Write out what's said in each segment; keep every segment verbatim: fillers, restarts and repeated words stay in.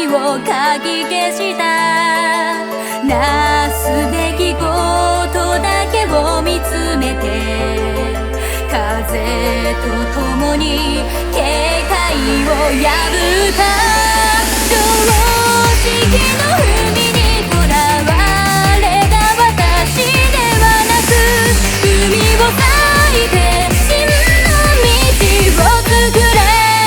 いをかき消した。なすべきことだけを見つめて、風と共に警戒を破った。常識の海にとらわれた私ではなく、海を裂いて真の道を作れ。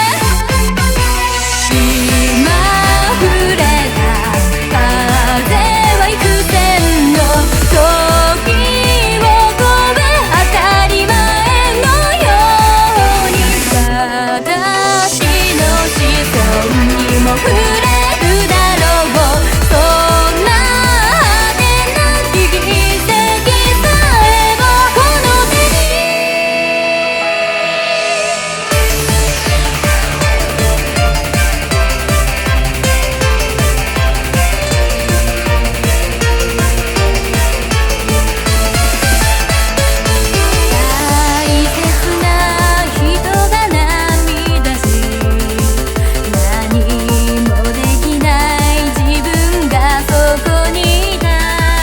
今触れた風は幾千の時を超え、当たり前のように私の子孫にも触れるだろう。そんな果てなき奇跡さえもこの手に。大切な人が涙し、何もできない自分がそこにいた。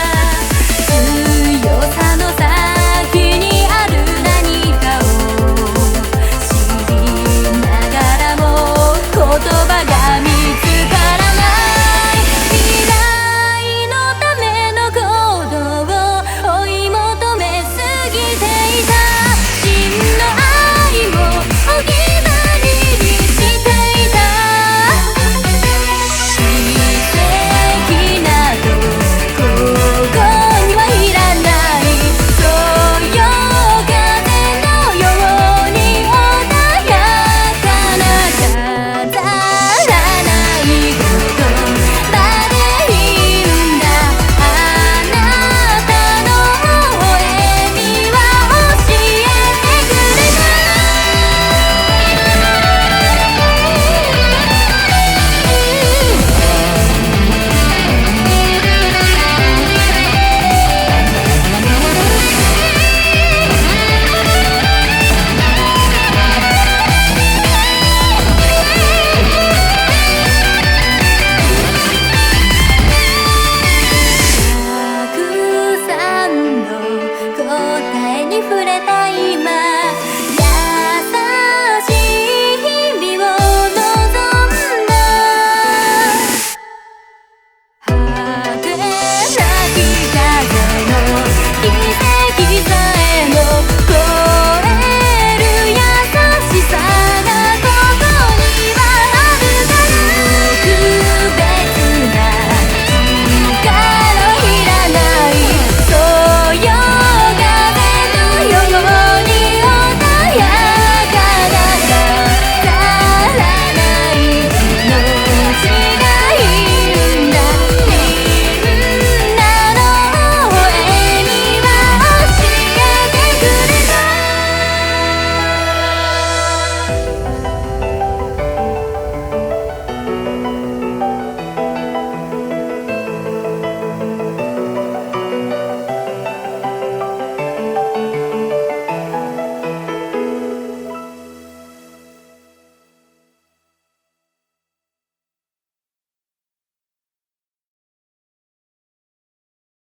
強さの先にある何かを知りながらも言葉が見つからない。未来のための行動を追い求めすぎていた。真の愛をお決まりにしていた。奇跡などここにはいらない。そよ風のように穏やかな飾らないことまでいいんだ。あなたの微笑みは教えてくれた。たくさんの答えに触れた。